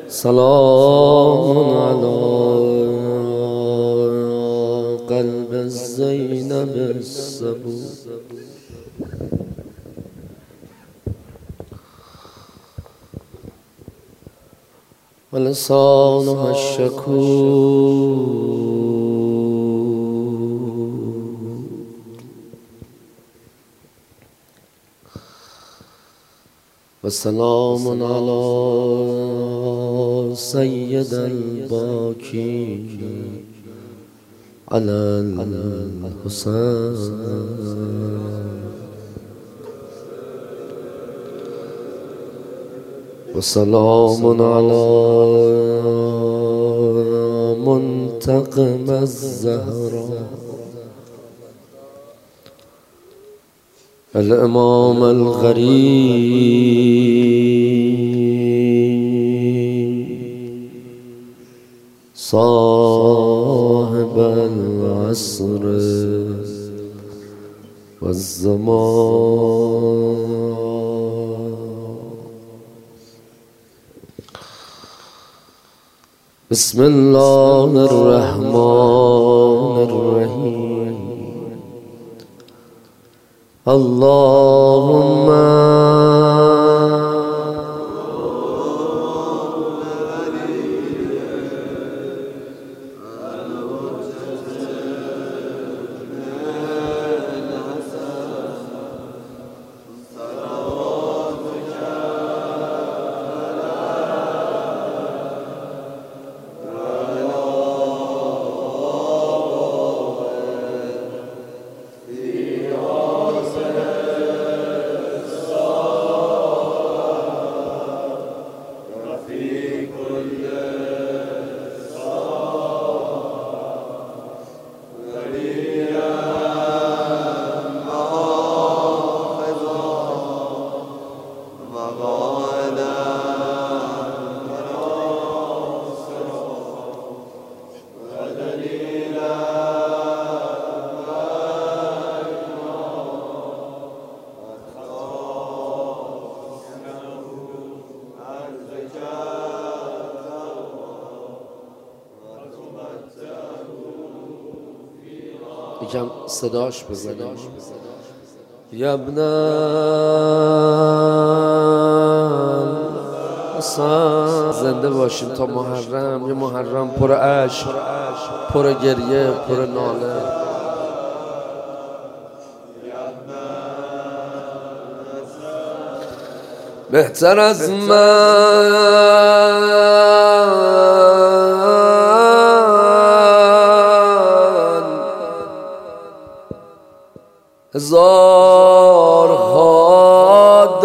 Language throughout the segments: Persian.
سلام على قلب زینب الصبور و لسانها الشکور و سلام علی سید الباکین علی الحسین و سلام علی منتقم الزهرا الامام الغریب صاحب العصر والزمان بسم الله الرحمن الرحیم اللهم یکم صداش بزنیم یبن حسین زنده باشیم تا محرم. یه محرم پر عشق، پر گریه، پر ناله. بهتر از من هزارها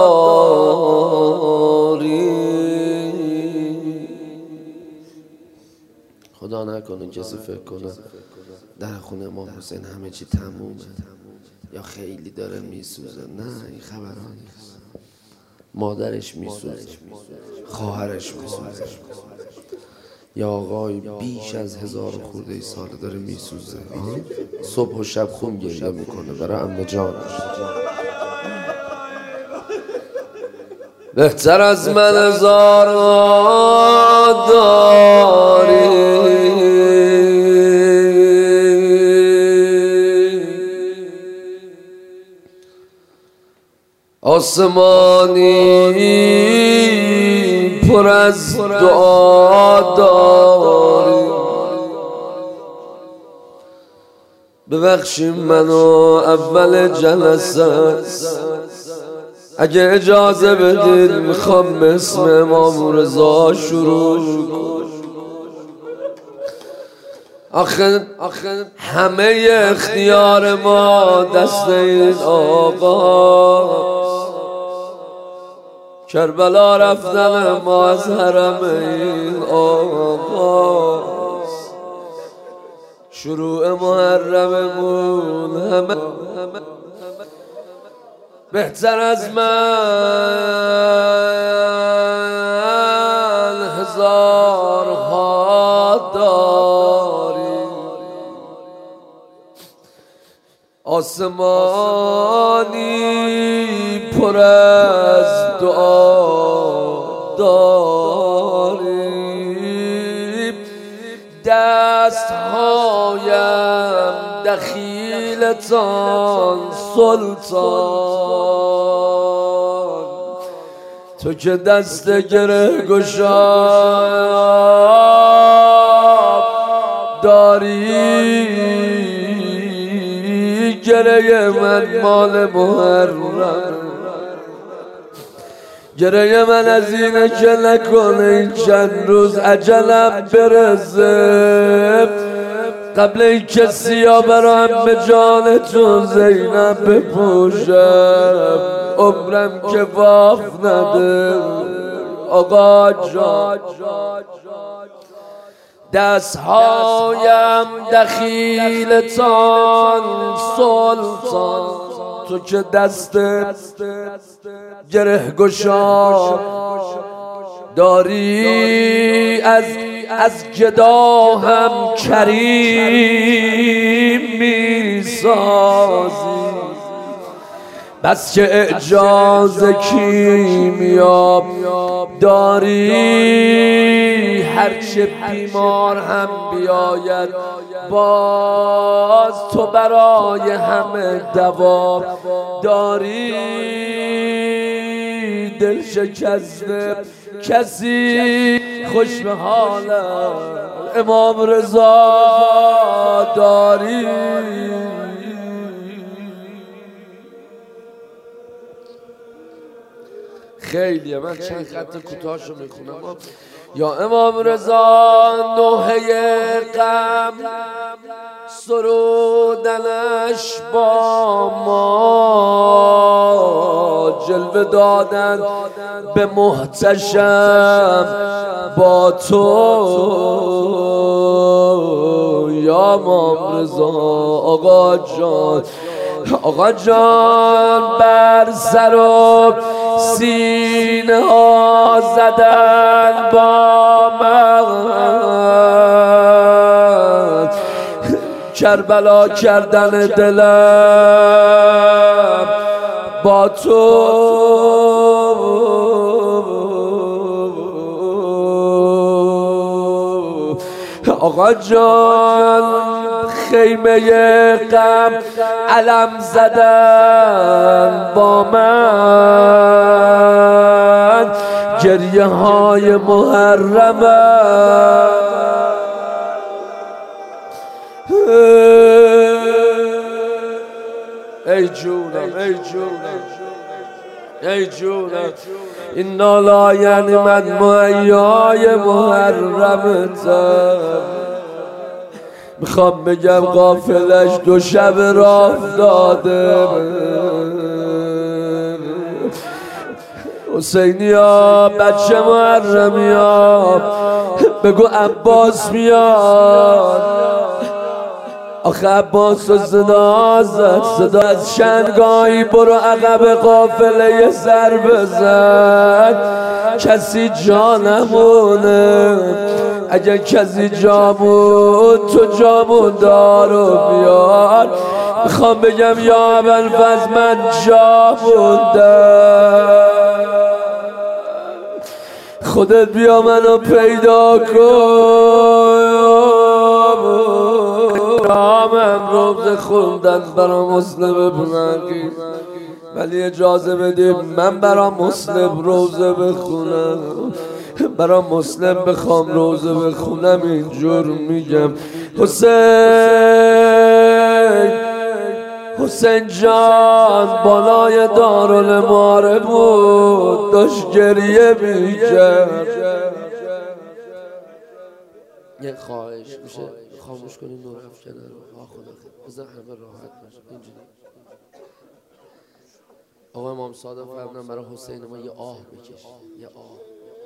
داری. خدا نکنه کسی فکر کنه در خونه امام حسین همه چی تمومه یا خیلی داره میسوزه. نه، این خبرها نیست. مادرش میسوزه، خواهرش میسوزه، یا آقای بیش از 1000 خورده ساله داره میسوزه، صبح و شب خون گریه میکنه برای عمه جانش. بهتر از من هزار داری، آسمانی پر از دعا داری. ببخشیم منو اول جلسه، اگه اجازه بدید میخوام اسم امام رضا شروع کنم. آخه همه اختیار ما دست این آقا. کربلا رفتن ما از حرم این آقاست. شروع محرممون همه بهتر از من هزارها داری. آسمانی پر از دعا داری. دستهایم دخیلتان سلطان، تو که دست گره گشاد داری، گره من مال محرم، گره من از اینه که نکنه این چند روز عجلم برسه، قبل این که سیاه برام به جان تو زینب بپوشم، عمرم که واف نده آقا جان. دستهایم دخیلتان سلطان، تو که دست گره گشا داری، از گدا هم کریم میسازی، بس که اعجاز کیمیا داری، هرچه بیمار هم بیاید باز تو برای همه دوا داری. دل شکسته کسی خوش به حالم امام رضا داری. خیلیه، من چند خط کوتاهشو میخونم. یا امام رضا نوحه غم سرودنش با ما، جلوه دادن به محتشم با تو. یا امام رضا آقا جان، آقا جان بر سر و سینه ها زدن با من، کربلا کردن دلم با تو. آقا جان خیمه غم علم زدن با من، گریه های محرمه ای جونم ای جونم ای جونم. اینا لا یعنی من معیای محرمتم، میخوام بگم قافلش دو شب راه داده. حسینیا بچه محرمیا بگو عباس میاد. آخه عباس و صدا زد، صدا از شنگایی برو عقب قافله یه سر بزن، کسی جا نمونه. اگه کسی جامون تو جامون دارو بیار. میخوام بگم یا ابوالفضل من جا موندم، خودت بیا منو پیدا کن. من روزه خوندن برا مسلم بنگی، ولی اجازه بدیم من برا مسلم روزه بخونم، برا مسلم بخوام روزه بخونم. اینجور میگم حسین جان بالای دارالماره بود، داشت گریه میکرد. یه خواهش میشه خاموش کنیم نور افکنه رو. خدا بذار همه راحت باشه اینجوری. آقا امام صادق فرمودن برای حسین ما یه آه بکش، یه آه.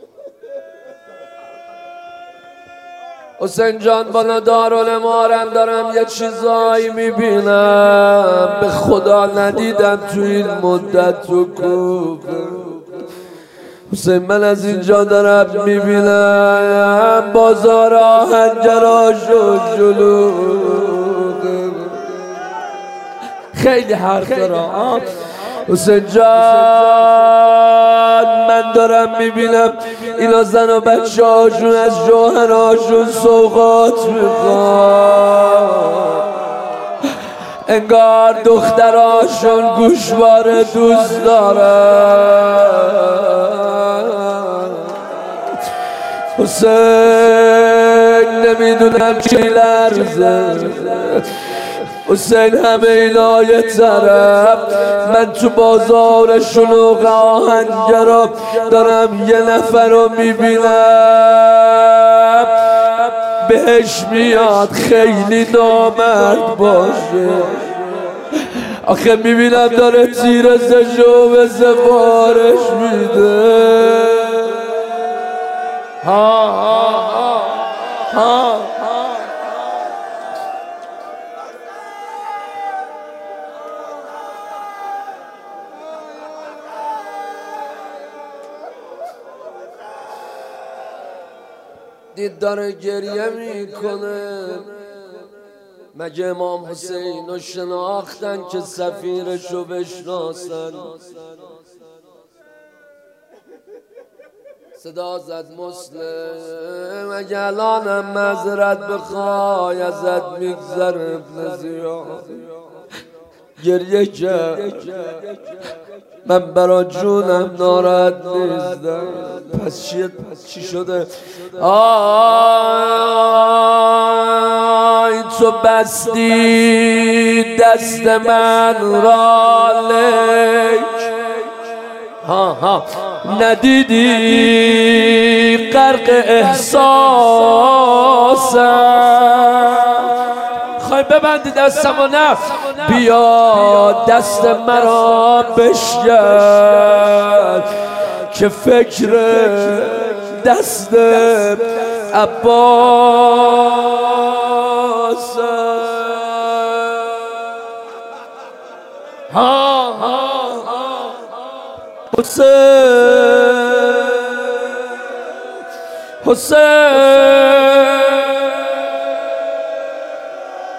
حسین جان بالا دارالمارم دارم یه چیزایی میبینم به خدا ندیدم تو این مدت تو کوفه. حسین من از اینجا دارم میبینم بازار آهنگراش و جلوغ، خیلی حرف دارم. حسین جان من دارم میبینم اینا زن و بچه هاشون از جوهرهاشون سوغات میخوان، انگار دختراشون گوشواره دوست دارن. حسین نمیدونم چی لرزه، حسین همه اینا یه طرف، من تو بازارشون و آهنگرا دارم یه نفر رو میبینم بهش میاد خیلی نامرد باشه. آخه میبینم داره تیر زشو به زبارش میده. ها ها ها ها دید داره گریه میکنه. مگه امام حسین رو شناختن که سفیرشو بشناسن؟ صدا زد مسلم اگه الانم معذرت بخوای ازت میگذره ابن زیاد. گریه کرد من برا جونم ناراحت نیستم. پس چی شده؟ آی تو بستی دست من را لیک ندیدی غرق احساسم. خواهی ببندی دستمو نه بیا دست مرا بشکن که فکر دست عباس. ها ها حسین حسین